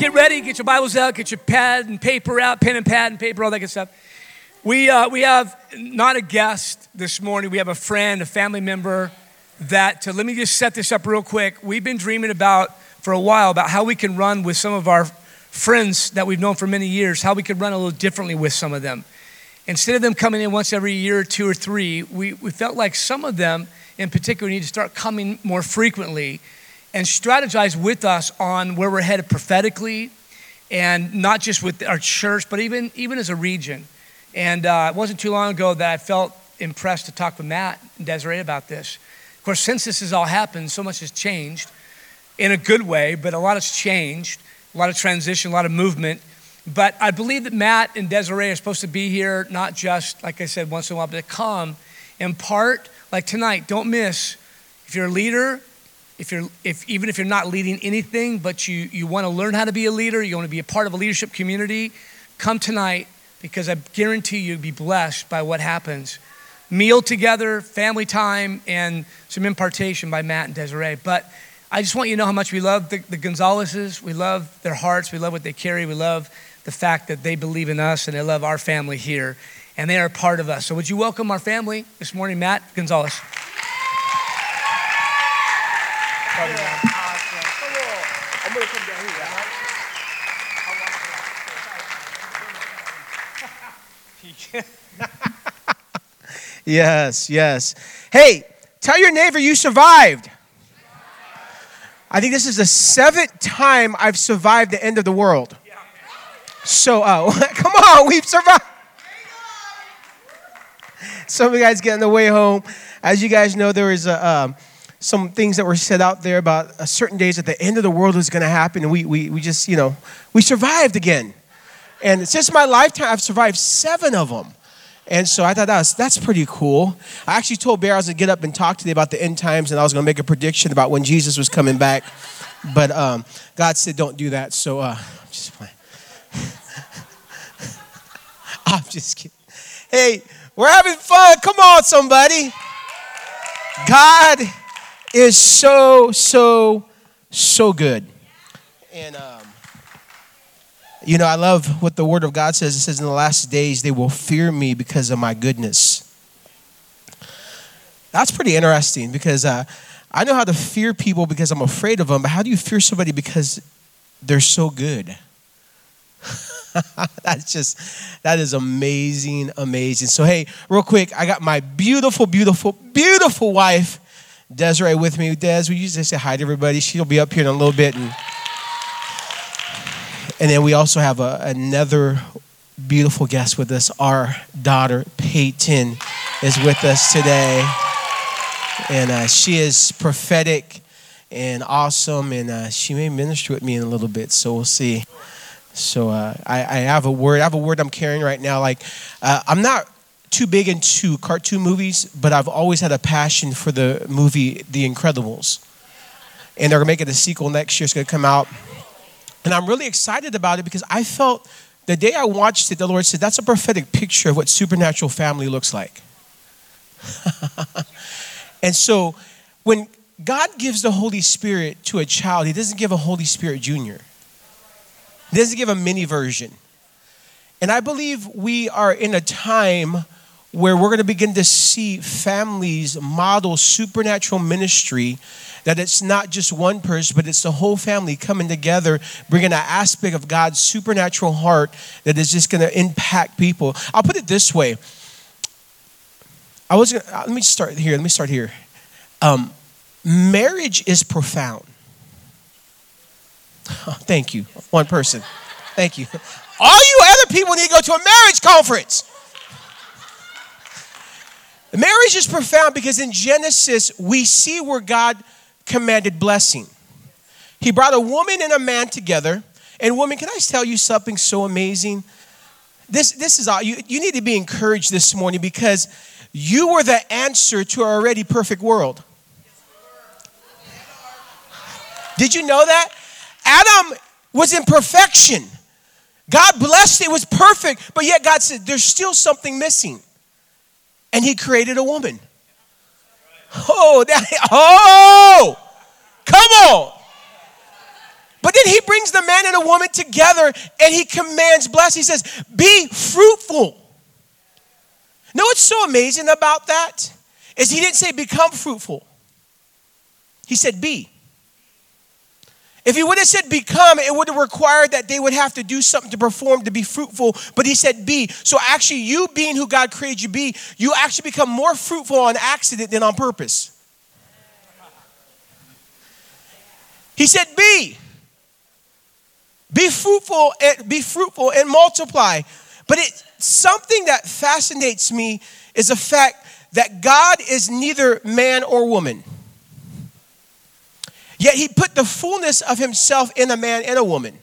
get ready, get your Bibles out, get your pad and paper out, pen and pad and paper, all that good stuff. We have not a guest this morning. We have a friend, a family member that, let me just set this up real quick. We've been dreaming about for a while about how we can run with some of our friends that we've known for many years, how we could run a little differently with some of them. Instead of them coming in once every year or two or three, we felt like some of them in particular need to start coming more frequently and strategize with us on where we're headed prophetically, and not just with our church, but even as a region. And it wasn't too long ago that I felt impressed to talk with Matt and Desiree about this. Of course, since this has all happened, so much has changed in a good way, but a lot has changed, a lot of transition, a lot of movement. But I believe that Matt and Desiree are supposed to be here, not just, like I said, once in a while, but to come in part, like tonight. Don't miss, if you're a leader, even if you're not leading anything, but you want to learn how to be a leader, you want to be a part of a leadership community, come tonight, because I guarantee you'll be blessed by what happens. Meal together, family time, and some impartation by Matt and Desiree. But I just want you to know how much we love the Gonzaleses. We love their hearts. We love what they carry. We love the fact that they believe in us and they love our family here, and they are a part of us. So would you welcome our family this morning, Matt Gonzalez. Come on. I'm going to come down here. Yes. Hey, tell your neighbor you survived. I think this is the 7th time I've survived the end of the world. So, come on, we've survived. Some of you guys get on the way home. As you guys know, there is some things that were said out there about certain days that the end of the world is going to happen. And we just, we survived again. And since my lifetime, I've survived 7 of them. And so I thought that's pretty cool. I actually told Bear I was going to get up and talk today about the end times, and I was going to make a prediction about when Jesus was coming back. But God said don't do that, so I'm just playing. I'm just kidding. Hey, we're having fun. Come on, somebody. God is so good. And, I love what the Word of God says. It says, in the last days, they will fear me because of my goodness. That's pretty interesting because I know how to fear people because I'm afraid of them, but how do you fear somebody because they're so good? That is amazing. So, hey, real quick, I got my beautiful wife, Desiree, with me. Des, will you just say hi to everybody? She'll be up here in a little bit. And then we also have another beautiful guest with us. Our daughter, Peyton, is with us today. And she is prophetic and awesome. And she may minister with me in a little bit, so we'll see. So I have a word. I'm carrying right now. I'm not too big into cartoon movies, but I've always had a passion for the movie The Incredibles. And they're going to make it a sequel next year. It's going to come out. And I'm really excited about it because I felt the day I watched it, the Lord said, that's a prophetic picture of what supernatural family looks like. And so when God gives the Holy Spirit to a child, he doesn't give a Holy Spirit Junior. He doesn't give a mini version. And I believe we are in a time where we're going to begin to see families model supernatural ministry, that it's not just one person, but it's the whole family coming together, bringing an aspect of God's supernatural heart that is just going to impact people. I'll put it this way. Let me start here. Marriage is profound. Oh, thank you. One person. Thank you. All you other people need to go to a marriage conference. Marriage is profound because in Genesis, we see where God commanded blessing. He brought a woman and a man together. And woman, can I tell you something so amazing? This is all. You need to be encouraged this morning because you were the answer to our already perfect world. Did you know that? Adam was in perfection. God blessed it, was perfect, but yet God said there's still something missing. And he created a woman. Oh, come on. But then he brings the man and the woman together and he commands blessing. He says, be fruitful. Know what's so amazing about that? Is he didn't say become fruitful. He said be. If he would have said become, it would have required that they would have to do something to perform to be fruitful. But he said be. So actually you being who God created you to be, you actually become more fruitful on accident than on purpose. He said be. Be fruitful and multiply. But something that fascinates me is the fact that God is neither man or woman. Yet he put the fullness of himself in a man and a woman.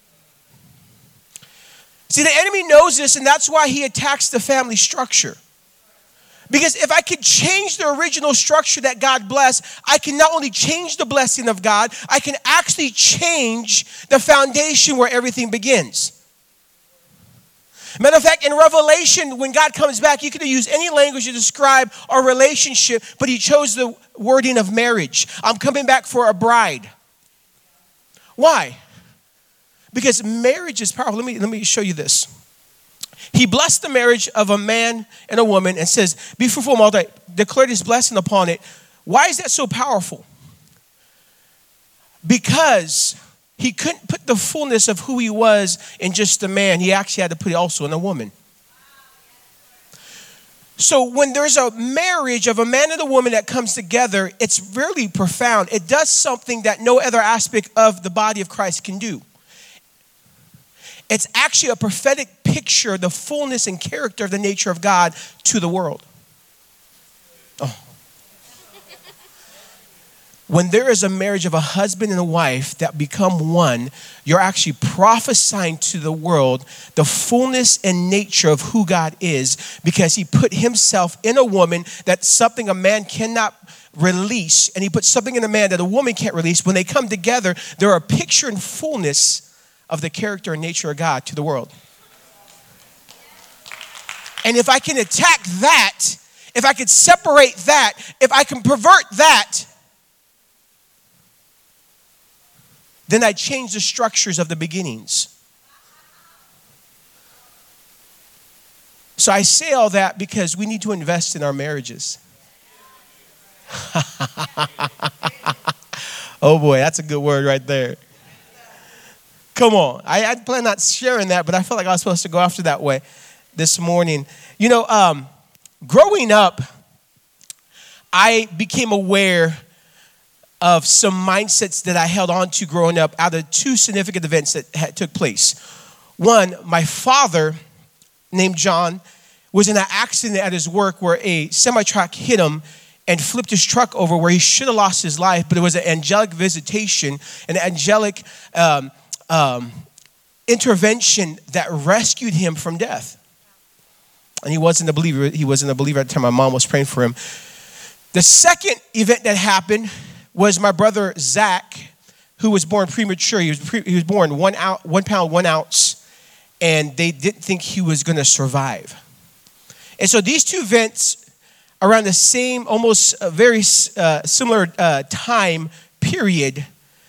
See, the enemy knows this, and that's why he attacks the family structure. Because if I could change the original structure that God blessed, I can not only change the blessing of God, I can actually change the foundation where everything begins. Matter of fact, in Revelation, when God comes back, you could have used any language to describe our relationship, but he chose the wording of marriage. I'm coming back for a bride. Why? Because marriage is powerful. Let me show you this. He blessed the marriage of a man and a woman and says, be fruitful and multiply, declared his blessing upon it. Why is that so powerful? Because he couldn't put the fullness of who he was in just a man. He actually had to put it also in a woman. So when there's a marriage of a man and a woman that comes together, it's really profound. It does something that no other aspect of the body of Christ can do. It's actually a prophetic picture of the fullness and character of the nature of God to the world. Oh. When there is a marriage of a husband and a wife that become one, you're actually prophesying to the world the fullness and nature of who God is, because he put himself in a woman. That's something a man cannot release, and he put something in a man that a woman can't release. When they come together, they're a picture and fullness of the character and nature of God to the world. And if I can attack that, if I can separate that, if I can pervert that, then I change the structures of the beginnings. So I say all that because we need to invest in our marriages. Oh boy, that's a good word right there. Come on. I plan not sharing that, but I felt like I was supposed to go after that way this morning. You know, growing up, I became aware of some mindsets that I held on to growing up out of two significant events that took place. One, my father, named John, was in an accident at his work where a semi-truck hit him and flipped his truck over, where he should have lost his life, but it was an angelic visitation, an angelic intervention that rescued him from death. And he wasn't a believer. He wasn't a believer at the time. My mom was praying for him. The second event that happened was my brother Zach, who was born premature. He was born 1 pound, 1 ounce, and they didn't think he was going to survive. And so these two events around the same, almost very similar time period,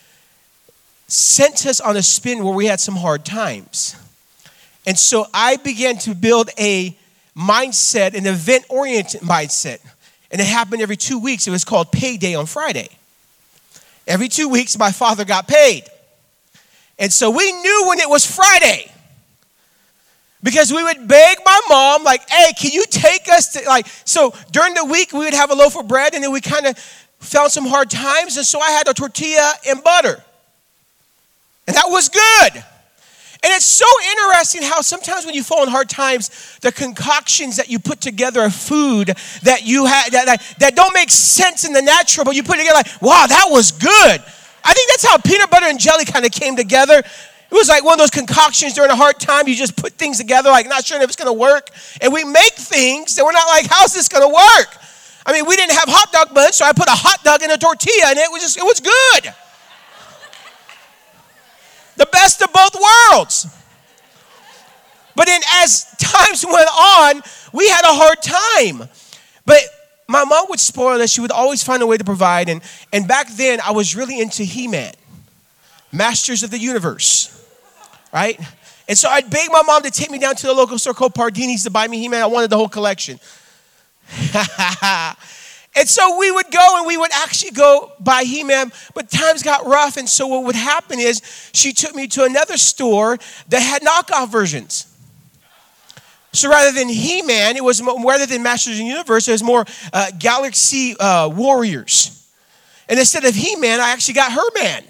sent us on a spin where we had some hard times. And so I began to build a mindset, an event-oriented mindset. And it happened every 2 weeks. It was called Payday on Friday. Every 2 weeks, my father got paid. And so we knew when it was Friday, because we would beg my mom, like, hey, can you take us to, so during the week, we would have a loaf of bread, and then we kind of found some hard times, and so I had a tortilla and butter. And that was good. And it's so interesting how sometimes when you fall in hard times, the concoctions that you put together of food that you had that don't make sense in the natural, but you put it together like, wow, that was good. I think that's how peanut butter and jelly kind of came together. It was like one of those concoctions during a hard time. You just put things together, like not sure if it's going to work. And we make things that we're not like, how's this going to work? I mean, we didn't have hot dog buns, so I put a hot dog in a tortilla, and it was good. The best of both worlds. But then as times went on, we had a hard time. But my mom would spoil us. She would always find a way to provide. And back then, I was really into He-Man. Masters of the Universe, right? And so I'd beg my mom to take me down to the local store called Pardini's to buy me He-Man. I wanted the whole collection. And so we would go and we would actually go buy He-Man, but times got rough. And so what would happen is she took me to another store that had knockoff versions. So rather than He-Man, it was rather than Masters of the Universe, it was more Galaxy Warriors. And instead of He-Man, I actually got Her-Man.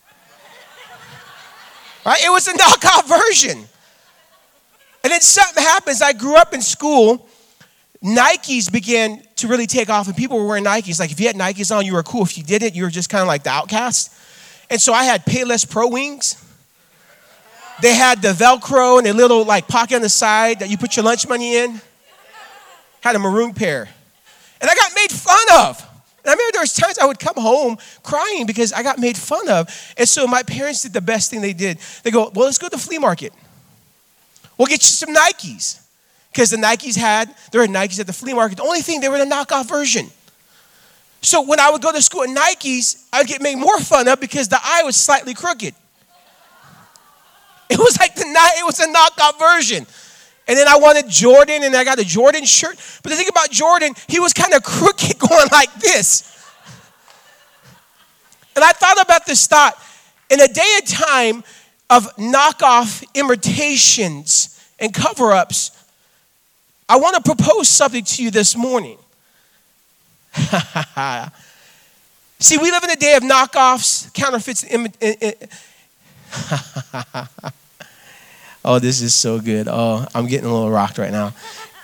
Right? It was a knockoff version. And then something happens. I grew up in school. Nikes began to really take off, and people were wearing Nikes. Like if you had Nikes on, you were cool. If you didn't, you were just kind of like the outcast. And so I had Payless Pro Wings. They had the Velcro and a little like pocket on the side that you put your lunch money in. Had a maroon pair. And I got made fun of. And I remember there was times I would come home crying because I got made fun of. And so my parents did the best thing they did. They go, well, let's go to the flea market. We'll get you some Nikes. Because there were Nikes at the flea market. The only thing, they were the knockoff version. So when I would go to school at Nikes, I would get made more fun of because the eye was slightly crooked. It was like it was a knockoff version. And then I wanted Jordan, and I got a Jordan shirt. But the thing about Jordan, he was kind of crooked going like this. And I thought about this thought. In a day and time of knockoff imitations and cover-ups, I want to propose something to you this morning. See, we live in a day of knockoffs, counterfeits. Oh, this is so good. Oh, I'm getting a little rocked right now.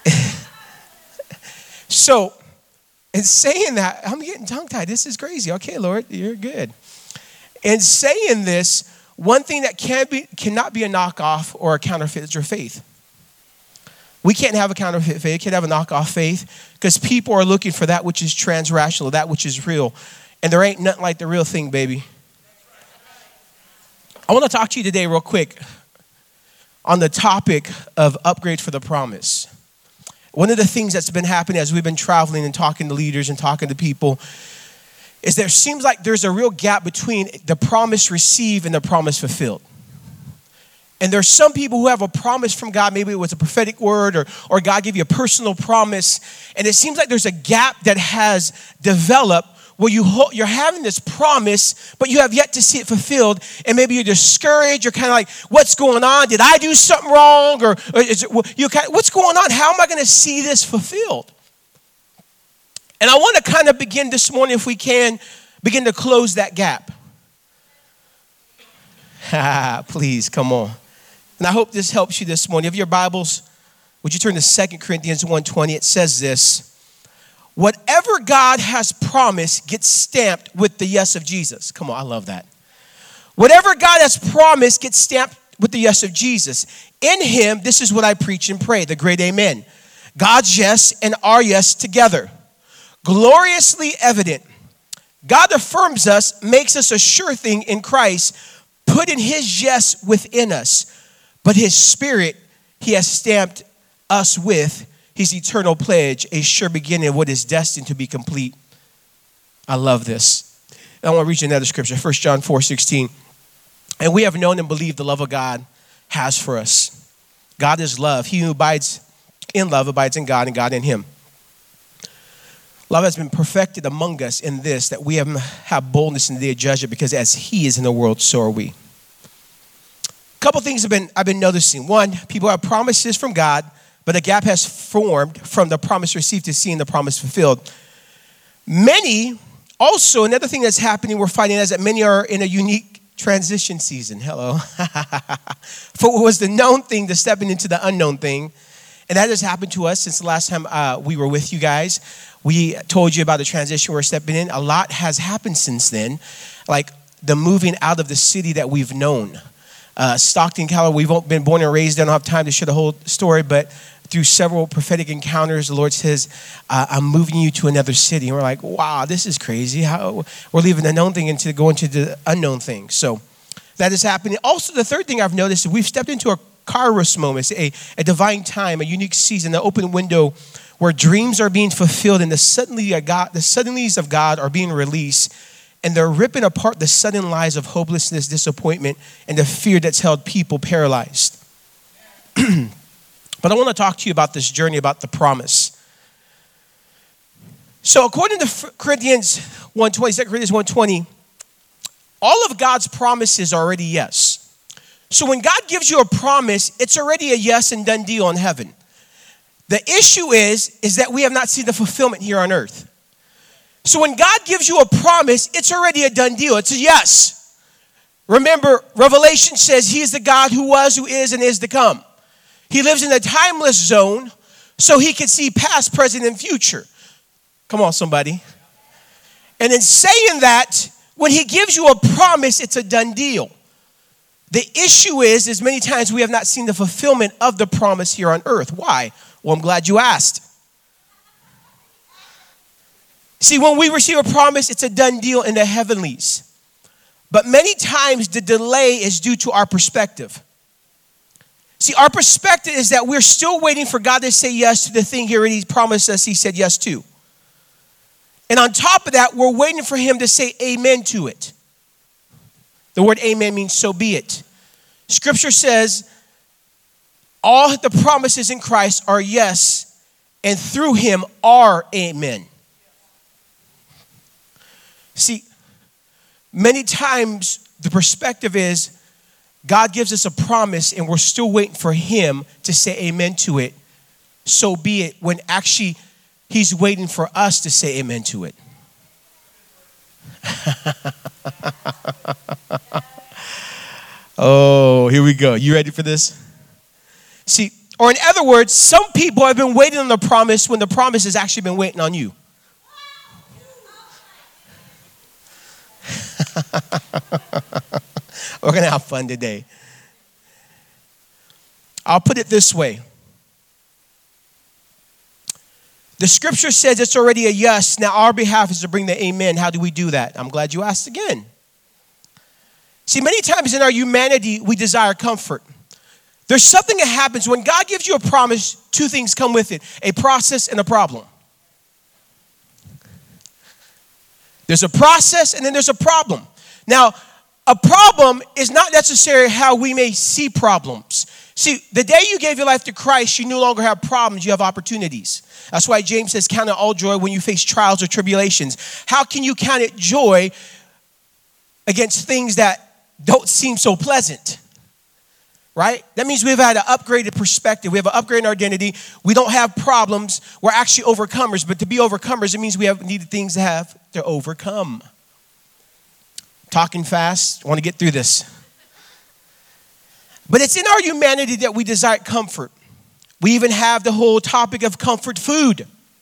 So, in saying that, I'm getting tongue-tied. This is crazy. Okay, Lord, you're good. In saying this, one thing that cannot be a knockoff or a counterfeit is your faith. We can't have a counterfeit faith, can't have a knockoff faith, because people are looking for that which is transrational, that which is real. And there ain't nothing like the real thing, baby. I want to talk to you today real quick on the topic of upgrade for the promise. One of the things that's been happening as we've been traveling and talking to leaders and talking to people is there seems like there's a real gap between the promise received and the promise fulfilled. And there's some people who have a promise from God. Maybe it was a prophetic word or God gave you a personal promise. And it seems like there's a gap that has developed where you're having this promise, but you have yet to see it fulfilled. And maybe you're discouraged. You're kind of like, what's going on? Did I do something wrong? Or is it, what's going on? How am I going to see this fulfilled? And I want to kind of begin this morning, if we can, begin to close that gap. Please, come on. And I hope this helps you this morning. If you have your Bibles, would you turn to 2 Corinthians 1:20? It says this: whatever God has promised gets stamped with the yes of Jesus. Come on, I love that. Whatever God has promised gets stamped with the yes of Jesus. In him, this is what I preach and pray, the great amen. God's yes and our yes together. Gloriously evident. God affirms us, makes us a sure thing in Christ, putting his yes within us. But his spirit, he has stamped us with his eternal pledge, a sure beginning of what is destined to be complete. I love this. I want to read you another scripture, 1 John 4:16. And we have known and believed the love of God has for us. God is love. He who abides in love abides in God and God in him. Love has been perfected among us in this, that we have boldness in the day of judgment, because as he is in the world, so are we. A couple things I've been noticing. One, people have promises from God, but a gap has formed from the promise received to seeing the promise fulfilled. Many, also, another thing that's happening, we're finding is that many are in a unique transition season. Hello. For what was the known thing to stepping into the unknown thing. And that has happened to us since the last time we were with you guys. We told you about the transition we're stepping in. A lot has happened since then, like the moving out of the city that we've known. Stockton, California, we've been born and raised. I don't have time to share the whole story, but through several prophetic encounters, the Lord says, I'm moving you to another city. And we're like, wow, this is crazy. How we're leaving the known thing and going to the unknown thing. So that is happening. Also, the third thing I've noticed is we've stepped into a Kairos moment, a divine time, a unique season, an open window where dreams are being fulfilled and the suddenlies of God are being released. and they're ripping apart the sudden lies of hopelessness, disappointment, and the fear that's held people paralyzed. But I want to talk to you about this journey, about the promise. So according to Corinthians 1:20, 2 Corinthians 1:20, all of God's promises are already yes. So when God gives you a promise, it's already a yes and done deal in heaven. The issue is that we have not seen the fulfillment here on earth. So when God gives you a promise, it's already a done deal. It's a yes. Remember, Revelation says he is the God who was, who is, and is to come. He lives in a timeless zone, so he can see past, present, and future. Come on, somebody. And in saying that, when he gives you a promise, it's a done deal. The issue is many times we have not seen the fulfillment of the promise here on earth. Why? Well, I'm glad you asked. See, when we receive a promise, it's a done deal in the heavenlies. But many times the delay is due to our perspective. See, our perspective is that we're still waiting for God to say yes to the thing he already promised us he said yes to. And on top of that, we're waiting for him to say amen to it. The word amen means so be it. Scripture says all the promises in Christ are yes, and through him are amen. See, many times the perspective is God gives us a promise and we're still waiting for him to say amen to it. So be it, when actually he's waiting for us to say amen to it. Oh, here we go. You ready for this? See, or in other words, some people have been waiting on the promise when the promise has actually been waiting on you. We're going to have fun today. I'll put it this way. The scripture says it's already a yes. Now our behalf is to bring the amen. How do we do that? I'm glad you asked again. See, many times in our humanity, we desire comfort. There's something that happens when God gives you a promise, two things come with it, a process and a problem. There's a process and then there's a problem. Now, a problem is not necessarily how we may see problems. See, the day you gave your life to Christ, you no longer have problems, you have opportunities. That's why James says, count it all joy when you face trials or tribulations. How can you count it joy against things that don't seem so pleasant? Right? That means we've had an upgraded perspective. We have an upgraded identity. We don't have problems. We're actually overcomers. But to be overcomers, it means we have needed things to have to overcome. Talking fast. I want to get through this. But it's in our humanity that we desire comfort. We even have the whole topic of comfort food.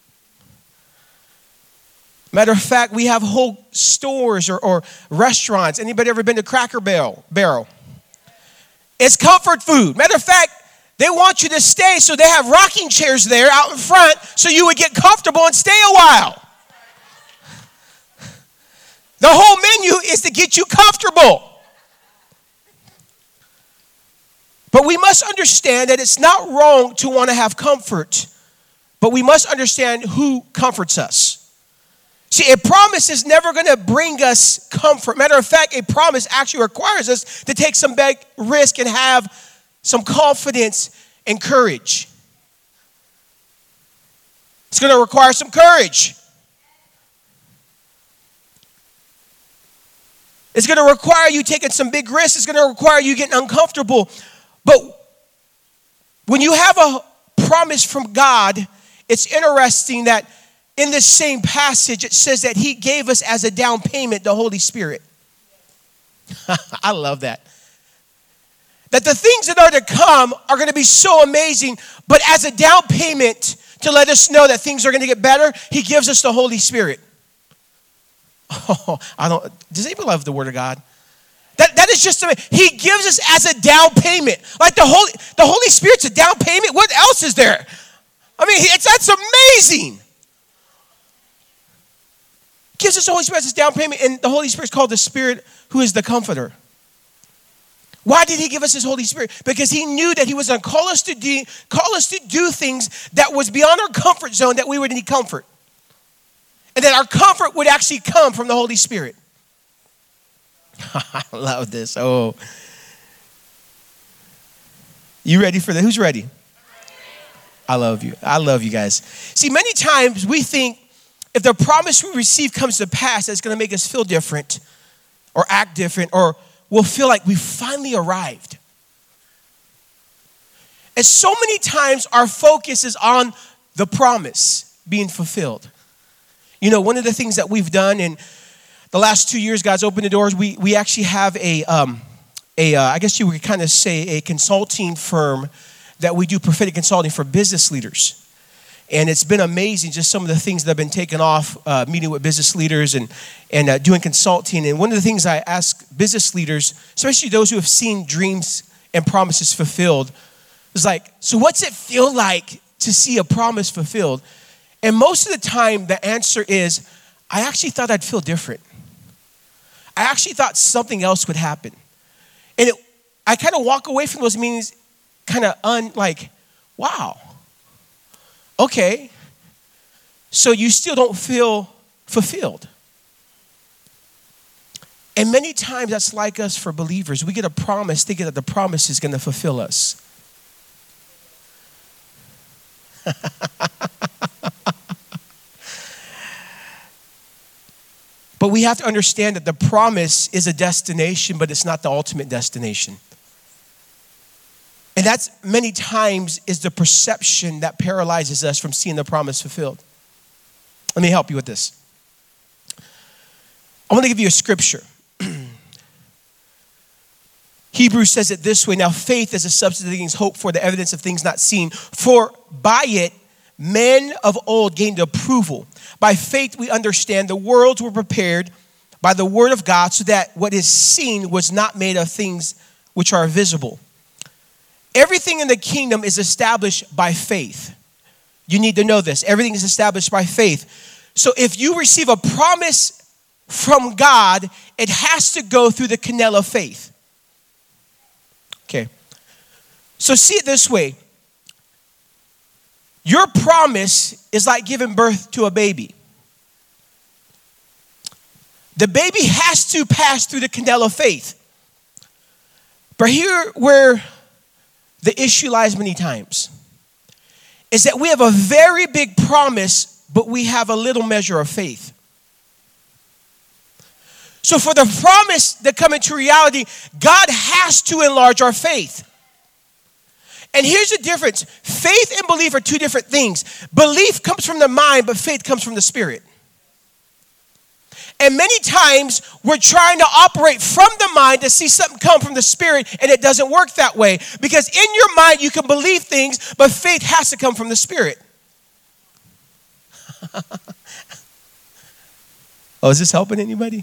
Matter of fact, we have whole stores or restaurants. Anybody ever been to Cracker Barrel? It's comfort food. Matter of fact, they want you to stay, so they have rocking chairs there out in front so you would get comfortable and stay a while. The whole menu is to get you comfortable. But we must understand that it's not wrong to want to have comfort, but we must understand who comforts us. See, a promise is never going to bring us comfort. Matter of fact, a promise actually requires us to take some big risk and have some confidence and courage. It's going to require some courage. It's going to require you taking some big risks. It's going to require you getting uncomfortable. But when you have a promise from God, it's interesting that in this same passage, it says that he gave us as a down payment the Holy Spirit. I love that. That the things that are to come are going to be so amazing, but as a down payment to let us know that things are going to get better, he gives us the Holy Spirit. Oh, does anybody love the Word of God? That is just amazing. He gives us as a down payment. Like the Holy Spirit's a down payment. What else is there? I mean, that's amazing. Gives us the Holy Spirit as a down payment, and the Holy Spirit is called the Spirit who is the Comforter. Why did he give us his Holy Spirit? Because he knew that he was going to call us to do things that was beyond our comfort zone, that we would need comfort. And that our comfort would actually come from the Holy Spirit. I love this. Oh. You ready for that? Who's ready? I love you. I love you guys. See, many times we think if the promise we receive comes to pass, that's going to make us feel different or act different, or we'll feel like we finally arrived. And so many times our focus is on the promise being fulfilled. You know, one of the things that we've done in the last 2 years, God's opened the doors. We actually have I guess you would kind of say a consulting firm that we do prophetic consulting for business leaders. And it's been amazing, just some of the things that have been taken off, meeting with business leaders and doing consulting. And one of the things I ask business leaders, especially those who have seen dreams and promises fulfilled, is like, so what's it feel like to see a promise fulfilled? And most of the time, the answer is, I actually thought I'd feel different. I actually thought something else would happen. And I kind of walk away from those meetings kind of wow. Okay. So you still don't feel fulfilled. And many times that's like us for believers. We get a promise thinking that the promise is going to fulfill us. But we have to understand that the promise is a destination, but it's not the ultimate destination. And that's many times is the perception that paralyzes us from seeing the promise fulfilled. Let me help you with this. I want to give you a scripture. Hebrews says it this way. Now faith is a substance of things hoped for, the evidence of things not seen. For by it, men of old gained approval. By faith we understand the worlds were prepared by the word of God, so that what is seen was not made of things which are visible. Everything in the kingdom is established by faith. You need to know this. Everything is established by faith. So if you receive a promise from God, it has to go through the canal of faith. Okay. So see it this way. Your promise is like giving birth to a baby. The baby has to pass through the canal of faith. But here where the issue lies many times is that we have a very big promise, but we have a little measure of faith. So for the promise to come into reality, God has to enlarge our faith. And here's the difference. Faith and belief are two different things. Belief comes from the mind, but faith comes from the spirit. And many times we're trying to operate from the mind to see something come from the spirit, and it doesn't work that way. Because in your mind you can believe things, but faith has to come from the spirit. Oh, is this helping anybody?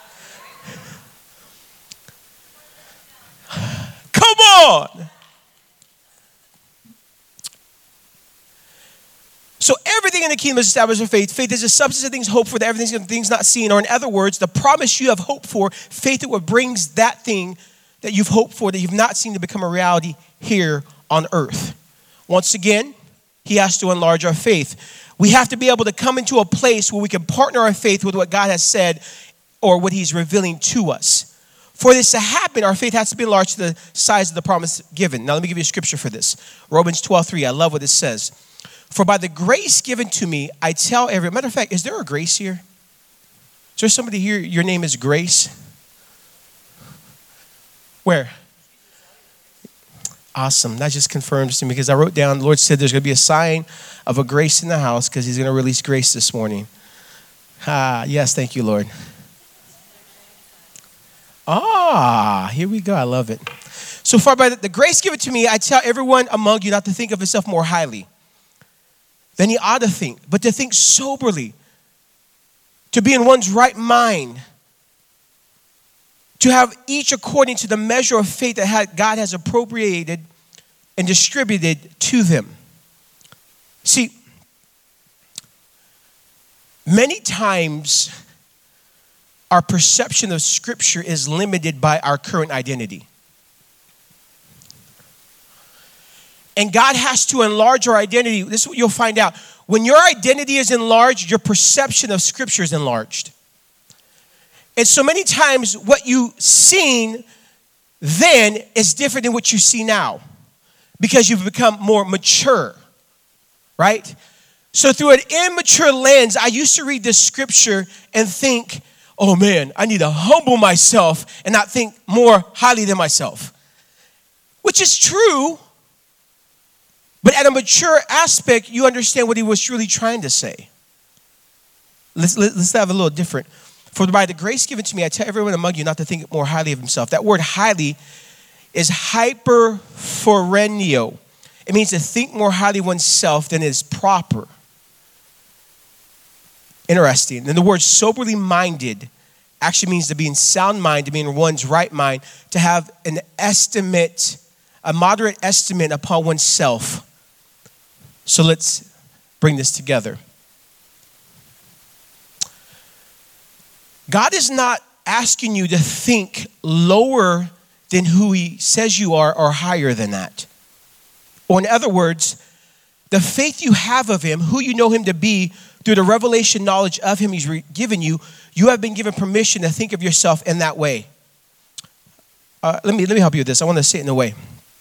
Come on! So everything in the kingdom is established in faith. Faith is the substance of things hoped for, the evidence of things not seen. Or in other words, the promise you have hoped for, faith is what brings that thing that you've hoped for, that you've not seen, to become a reality here on earth. Once again, he has to enlarge our faith. We have to be able to come into a place where we can partner our faith with what God has said or what he's revealing to us. For this to happen, our faith has to be enlarged to the size of the promise given. Now let me give you a scripture for this. Romans 12:3. I love what it says. For by the grace given to me, I tell every... Matter of fact, is there a Grace here? Is there somebody here, your name is Grace? Where? Awesome. That just confirms to me, because I wrote down, the Lord said there's going to be a sign of a grace in the house because he's going to release grace this morning. Yes, thank you, Lord. Here we go. I love it. So far by the grace given to me, I tell everyone among you not to think of himself more highly than he ought to think, but to think soberly, to be in one's right mind, to have each according to the measure of faith that God has appropriated and distributed to them. See, many times our perception of Scripture is limited by our current identity. And God has to enlarge our identity. This is what you'll find out. When your identity is enlarged, your perception of Scripture is enlarged. And so many times what you seen then is different than what you see now because you've become more mature, right? So through an immature lens, I used to read this scripture and think, oh man, I need to humble myself and not think more highly than myself, which is true. But at a mature aspect, you understand what he was really trying to say. Let's have a little different. For by the grace given to me, I tell everyone among you not to think more highly of himself. That word highly is hyperphorenio. It means to think more highly of oneself than is proper. Interesting. And the word soberly minded actually means to be in sound mind, to be in one's right mind, to have an estimate, a moderate estimate upon oneself. So let's bring this together. God is not asking you to think lower than who he says you are or higher than that. Or in other words, the faith you have of him, who you know him to be, through the revelation knowledge of him he's given you, you have been given permission to think of yourself in that way. Let me help you with this. I want to say it in a way.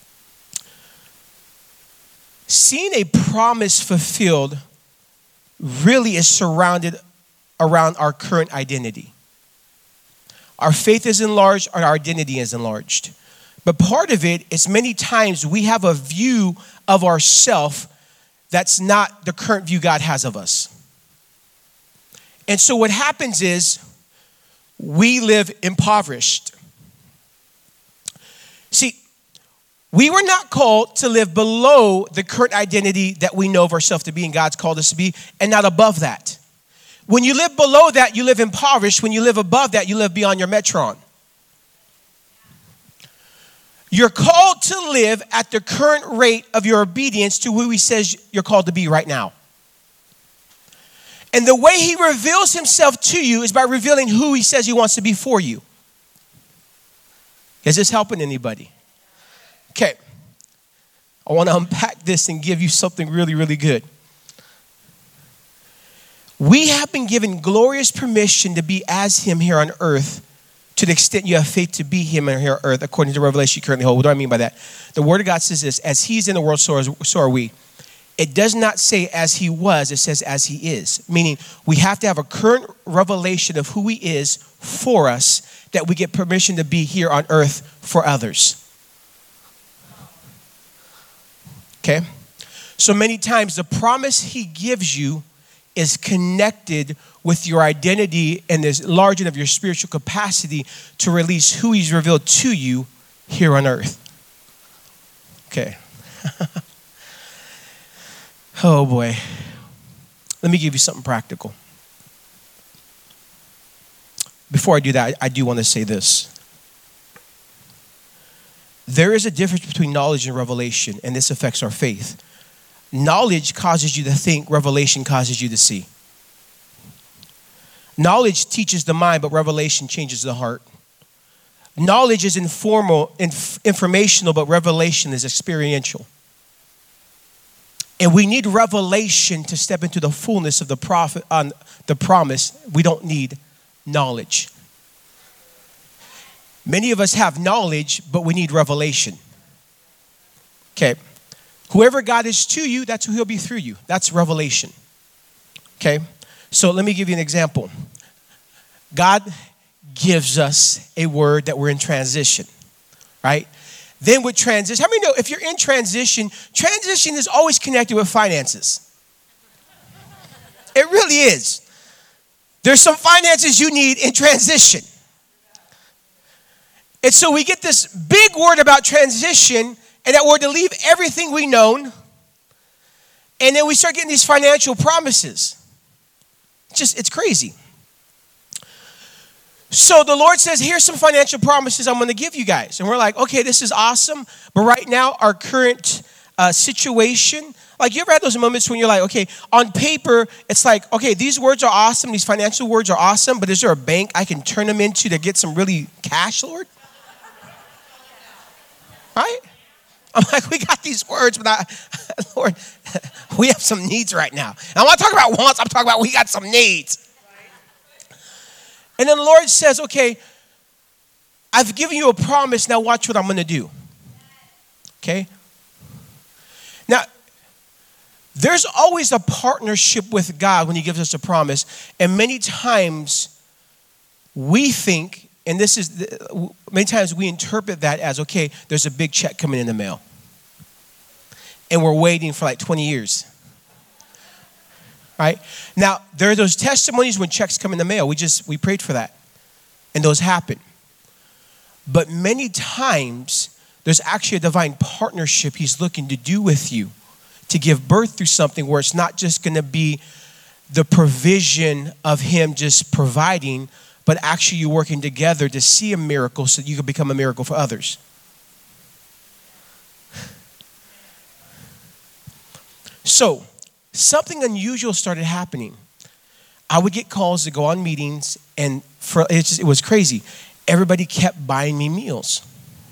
Seeing a promise fulfilled really is surrounded around our current identity. Our faith is enlarged, our identity is enlarged. But part of it is many times we have a view of ourselves that's not the current view God has of us. And so what happens is we live impoverished. See, we were not called to live below the current identity that we know of ourselves to be and God's called us to be, and not above that. When you live below that, you live impoverished. When you live above that, you live beyond your metron. You're called to live at the current rate of your obedience to who he says you're called to be right now. And the way he reveals himself to you is by revealing who he says he wants to be for you. Is this helping anybody? Okay. I want to unpack this and give you something really, really good. We have been given glorious permission to be as him here on earth to the extent you have faith to be him here on earth, according to the revelation you currently hold. What do I mean by that? The word of God says this: as he's in the world, so are we. It does not say as he was, it says as he is. Meaning we have to have a current revelation of who he is for us, that we get permission to be here on earth for others. Okay? So many times the promise he gives you is connected with your identity and is enlarging of your spiritual capacity to release who he's revealed to you here on earth. Okay. Oh boy. Let me give you something practical. Before I do that, I do want to say this. There is a difference between knowledge and revelation, and this affects our faith. Knowledge causes you to think, revelation causes you to see. Knowledge teaches the mind, but revelation changes the heart. Knowledge is informational, but revelation is experiential. And we need revelation to step into the fullness of the promise. We don't need knowledge. Many of us have knowledge, but we need revelation. Okay. Whoever God is to you, that's who he'll be through you. That's revelation. Okay? So let me give you an example. God gives us a word that we're in transition, right? Then with transition, how many know if you're in transition, transition is always connected with finances. It really is. There's some finances you need in transition. And so we get this big word about transition, and that we're to leave everything we known. And then we start getting these financial promises. It's crazy. So the Lord says, here's some financial promises I'm going to give you guys. And we're like, okay, this is awesome. But right now, our current situation, like you ever had those moments when you're like, okay, on paper, it's like, okay, these words are awesome. These financial words are awesome. But is there a bank I can turn them into to get some really cash, Lord? Right? I'm like, we got these words, but Lord, we have some needs right now. And I'm not talking about wants, I'm talking about we got some needs. And then the Lord says, okay, I've given you a promise. Now watch what I'm going to do. Okay? Now, there's always a partnership with God when he gives us a promise. And many times we think, and many times we interpret that as, okay, there's a big check coming in the mail. And we're waiting for like 20 years. Right? Now, there are those testimonies when checks come in the mail. We prayed for that. And those happen. But many times, there's actually a divine partnership he's looking to do with you to give birth through something where it's not just going to be the provision of him just providing, but actually you working together to see a miracle so that you can become a miracle for others. So, something unusual started happening. I would get calls to go on meetings, and it was crazy. Everybody kept buying me meals.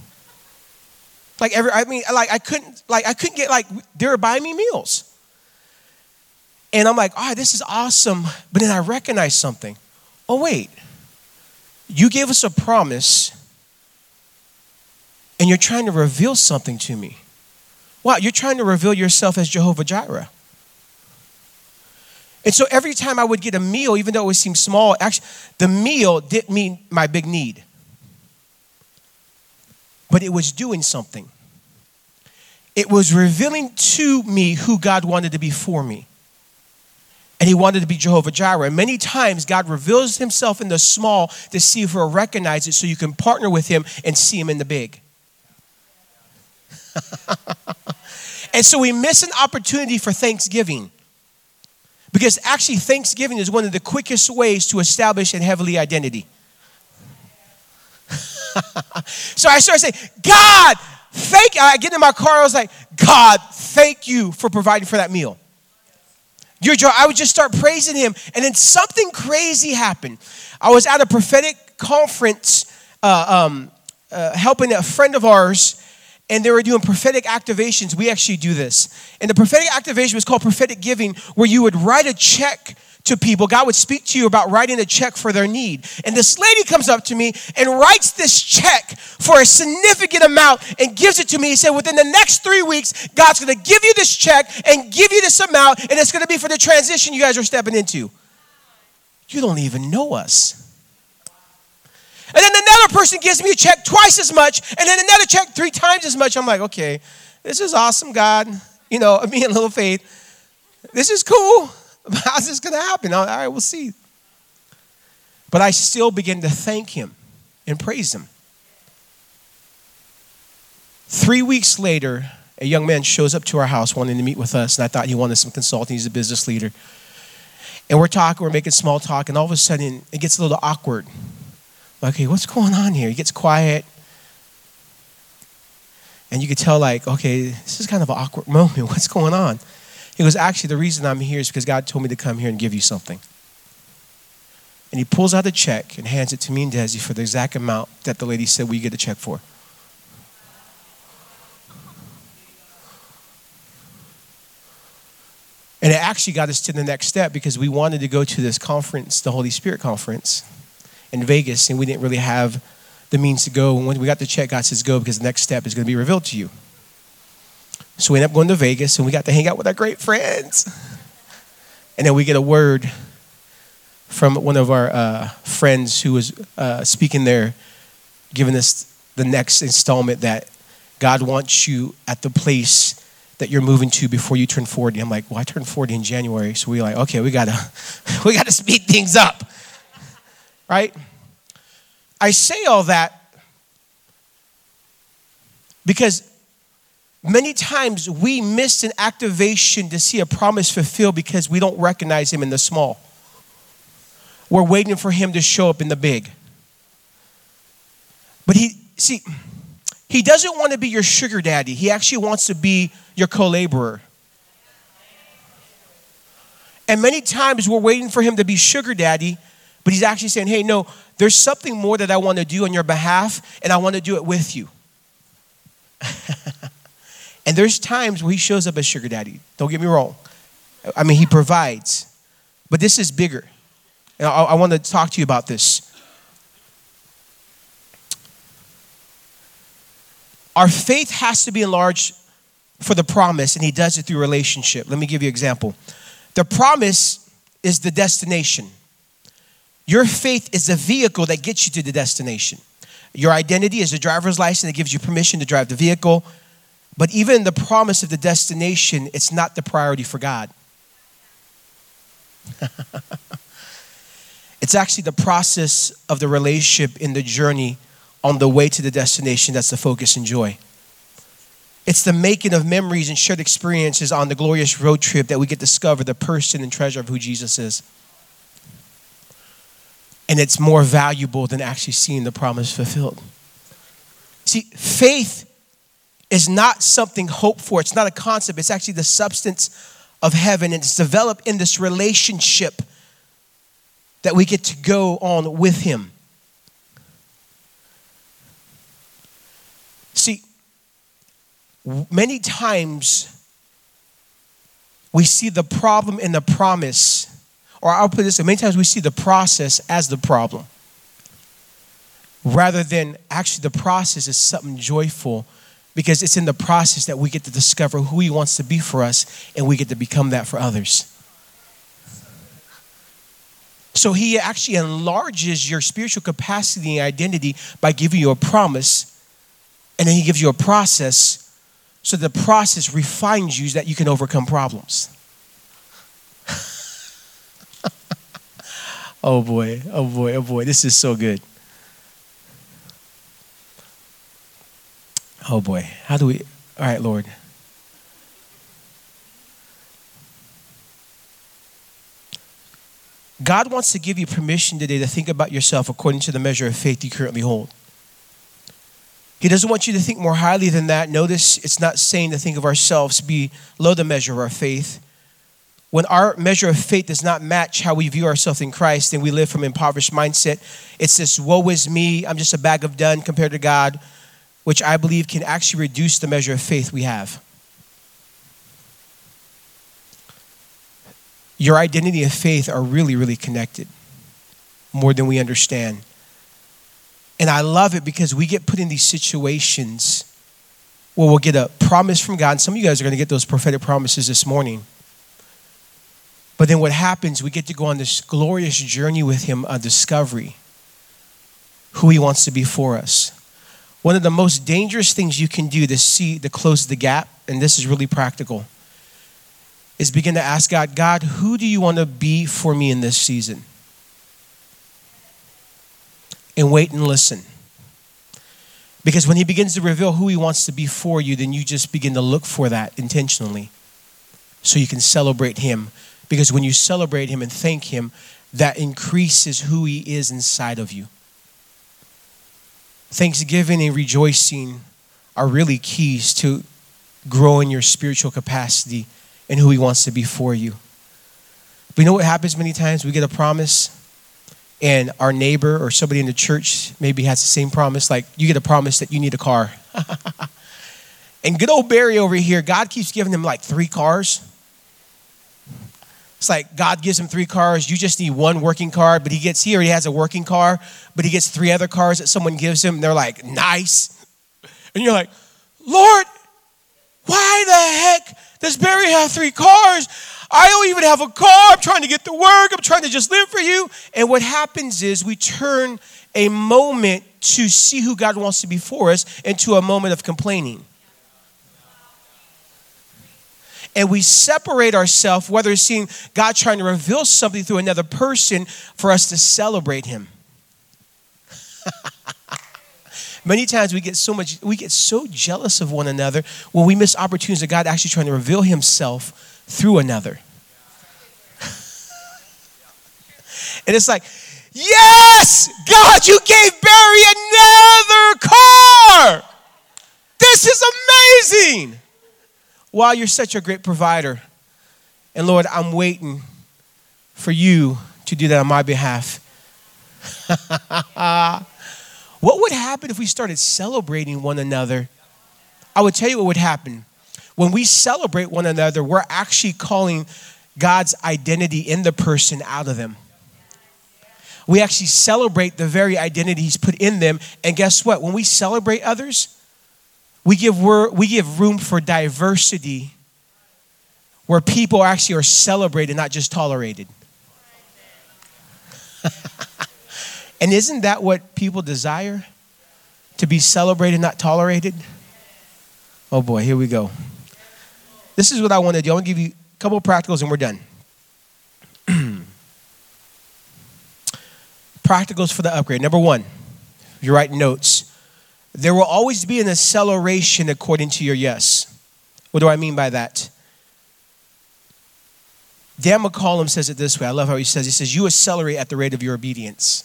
I couldn't get, they were buying me meals. And I'm like, this is awesome. But then I recognized something. Oh, wait. You gave us a promise, and you're trying to reveal something to me. Wow, you're trying to reveal yourself as Jehovah Jireh. And so every time I would get a meal, even though it would seem small, actually, the meal didn't mean my big need. But it was doing something. It was revealing to me who God wanted to be for me. And he wanted to be Jehovah Jireh. And many times God reveals himself in the small to see if we'll recognize it so you can partner with him and see him in the big. And so we miss an opportunity for Thanksgiving. Because actually Thanksgiving is one of the quickest ways to establish a heavenly identity. So I started saying, God, thank you. I get in my car, I was like, God, thank you for providing for that meal. Your joy. I would just start praising him. And then something crazy happened. I was at a prophetic conference helping a friend of ours, and they were doing prophetic activations. We actually do this. And the prophetic activation was called prophetic giving, where you would write a check to people. God would speak to you about writing a check for their need. And this lady comes up to me and writes this check for a significant amount and gives it to me. He said, within the next 3 weeks, God's going to give you this check and give you this amount, and it's going to be for the transition you guys are stepping into. You don't even know us. And then another person gives me a check twice as much, and then another check 3 times as much. I'm like, okay, this is awesome, God. You know, me and little faith. This is cool. How's this going to happen? All right, we'll see. But I still begin to thank him and praise him. 3 weeks later, a young man shows up to our house wanting to meet with us, and I thought he wanted some consulting. He's a business leader. And we're talking, we're making small talk, and all of a sudden, it gets a little awkward. Like, okay, what's going on here? He gets quiet. And you could tell, like, okay, this is kind of an awkward moment. What's going on? He goes, actually, the reason I'm here is because God told me to come here and give you something. And he pulls out a check and hands it to me and Desi for the exact amount that the lady said we get a check for. And it actually got us to the next step because we wanted to go to this conference, the Holy Spirit conference in Vegas, and we didn't really have the means to go. And when we got the check, God says go because the next step is going to be revealed to you. So we ended up going to Vegas, and we got to hang out with our great friends. And then we get a word from one of our friends who was speaking there, giving us the next installment that God wants you at the place that you're moving to before you turn 40. I'm like, well, I turned 40 in January. So we're like, okay, we gotta speed things up, right? I say all that because many times we miss an activation to see a promise fulfilled because we don't recognize him in the small. We're waiting for him to show up in the big. But he doesn't want to be your sugar daddy. He actually wants to be your co-laborer. And many times we're waiting for him to be sugar daddy, but he's actually saying, hey, no, there's something more that I want to do on your behalf, and I want to do it with you. And there's times where he shows up as sugar daddy. Don't get me wrong. I mean, he provides. But this is bigger. And I want to talk to you about this. Our faith has to be enlarged for the promise, and he does it through relationship. Let me give you an example. The promise is the destination. Your faith is the vehicle that gets you to the destination. Your identity is the driver's license that gives you permission to drive the vehicle. But even the promise of the destination, it's not the priority for God. It's actually the process of the relationship in the journey on the way to the destination that's the focus and joy. It's the making of memories and shared experiences on the glorious road trip that we get to discover the person and treasure of who Jesus is. And it's more valuable than actually seeing the promise fulfilled. See, faith is not something hoped for. It's not a concept. It's actually the substance of heaven. And it's developed in this relationship that we get to go on with him. See, many times we see the problem in the promise, or I'll put it this way, many times we see the process as the problem, rather than actually the process is something joyful, because it's in the process that we get to discover who he wants to be for us, and we get to become that for others. So he actually enlarges your spiritual capacity and identity by giving you a promise, and then he gives you a process, so the process refines you so that you can overcome problems. Oh boy, oh boy, oh boy, this is so good. Oh boy, how do we, all right, Lord. God wants to give you permission today to think about yourself according to the measure of faith you currently hold. He doesn't want you to think more highly than that. Notice it's not saying to think of ourselves below the measure of our faith. When our measure of faith does not match how we view ourselves in Christ, then we live from an impoverished mindset. It's this woe is me, I'm just a bag of dung compared to God, which I believe can actually reduce the measure of faith we have. Your identity and faith are really, really connected, more than we understand. And I love it because we get put in these situations where we'll get a promise from God. And some of you guys are going to get those prophetic promises this morning. But then what happens, we get to go on this glorious journey with him, a discovery, who he wants to be for us. One of the most dangerous things you can do to close the gap, and this is really practical, is begin to ask God, God, who do you want to be for me in this season? And wait and listen. Because when he begins to reveal who he wants to be for you, then you just begin to look for that intentionally so you can celebrate him. Because when you celebrate him and thank him, that increases who he is inside of you. Thanksgiving and rejoicing are really keys to growing your spiritual capacity and who he wants to be for you. But you know what happens many times? We get a promise, and our neighbor or somebody in the church maybe has the same promise. Like, you get a promise that you need a car. And good old Barry over here, God keeps giving him like 3 cars. It's like God gives him 3 cars. You just need 1 working car, but he already has a working car, but he gets 3 other cars that someone gives him. And they're like, nice. And you're like, Lord, why the heck does Barry have 3 cars? I don't even have a car. I'm trying to get to work. I'm trying to just live for you. And what happens is we turn a moment to see who God wants to be for us into a moment of complaining. And we separate ourselves, whether it's seeing God trying to reveal something through another person, for us to celebrate him. Many times we get so jealous of one another when we miss opportunities of God actually trying to reveal himself through another. And it's like, yes, God, you gave Barry another car. This is amazing. Wow, you're such a great provider. And Lord, I'm waiting for you to do that on my behalf. What would happen if we started celebrating one another? I would tell you what would happen. When we celebrate one another, we're actually calling God's identity in the person out of them. We actually celebrate the very identity he's put in them. And guess what? When we celebrate others, We give room for diversity where people actually are celebrated, not just tolerated. And isn't that what people desire? To be celebrated, not tolerated? Oh boy, here we go. This is what I want to do. I want to give you a couple of practicals and we're done. Practicals for the upgrade. Number one, if you're writing notes, there will always be an acceleration according to your yes. What do I mean by that? Dan McCollum says it this way. I love how he says, you accelerate at the rate of your obedience.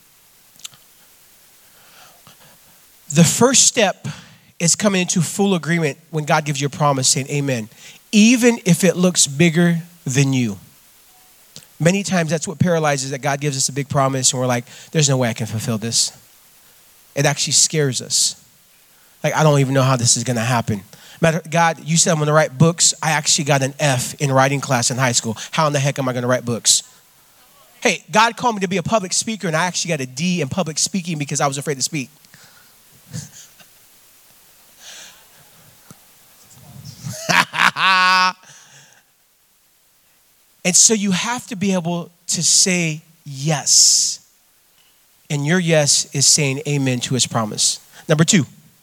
The first step is coming into full agreement when God gives you a promise, saying amen, even if it looks bigger than you. Many times that's what paralyzes, that God gives us a big promise and we're like, there's no way I can fulfill this. It actually scares us. Like, I don't even know how this is going to happen. God, you said I'm going to write books. I actually got an F in writing class in high school. How in the heck am I going to write books? Hey, God called me to be a public speaker and I actually got a D in public speaking because I was afraid to speak. And so you have to be able to say yes. And your yes is saying amen to his promise. Number two,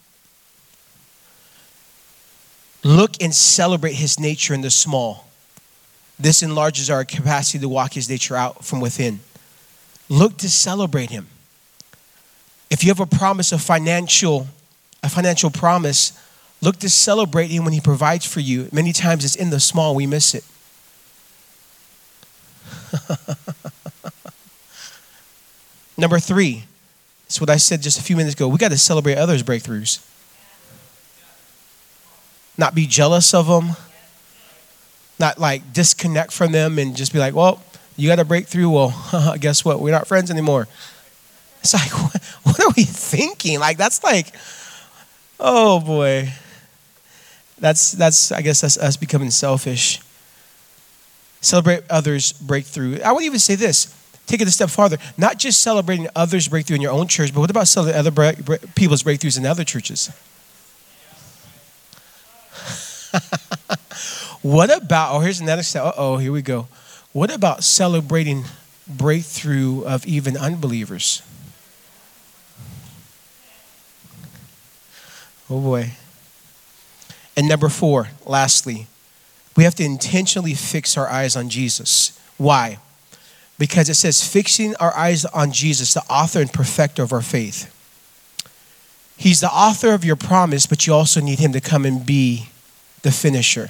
look and celebrate his nature in the small. This enlarges our capacity to walk his nature out from within. Look to celebrate him. If you have a promise of financial promise, look to celebrate him when he provides for you. Many times it's in the small, we miss it. Number three, it's what I said just a few minutes ago. We got to celebrate others' breakthroughs. Not be jealous of them. Not like disconnect from them and just be like, well, you got a breakthrough. Well, guess what? We're not friends anymore. It's like, what are we thinking? Like, that's like, oh boy. I guess that's us becoming selfish. Celebrate others' breakthrough. I would even say this. Take it a step farther. Not just celebrating others' breakthrough in your own church, but what about celebrating other people's breakthroughs in other churches? What about, here's another step. Here we go. What about celebrating breakthrough of even unbelievers? Oh boy. And number four, lastly, we have to intentionally fix our eyes on Jesus. Why? Because it says, fixing our eyes on Jesus, the author and perfecter of our faith. He's the author of your promise, but you also need him to come and be the finisher.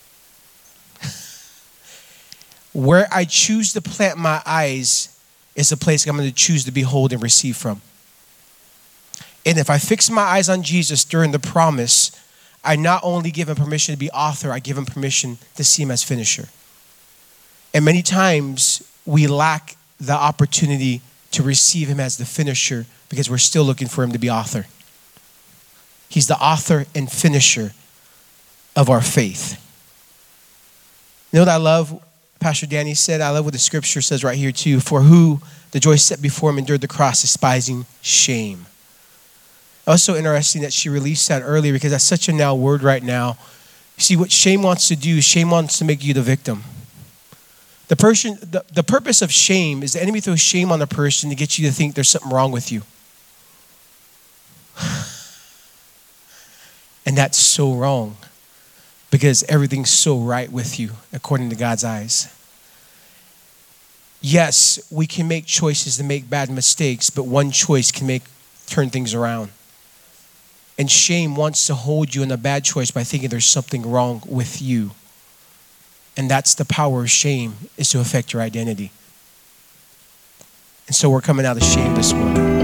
Where I choose to plant my eyes is the place I'm going to choose to behold and receive from. And if I fix my eyes on Jesus during the promise, I not only give him permission to be author, I give him permission to see him as finisher. And many times we lack the opportunity to receive him as the finisher because we're still looking for him to be author. He's the author and finisher of our faith. You know what I love? Pastor Danny said, I love what the scripture says right here too. For who the joy set before him endured the cross, despising shame. Also interesting that she released that earlier because that's such a now word right now. See, what shame wants to do, shame wants to make you the victim. The purpose of shame is the enemy throws shame on a person to get you to think there's something wrong with you. And that's so wrong because everything's so right with you according to God's eyes. Yes, we can make choices to make bad mistakes, but one choice can turn things around. And shame wants to hold you in a bad choice by thinking there's something wrong with you. And that's the power of shame, is to affect your identity. And so we're coming out of shame this morning.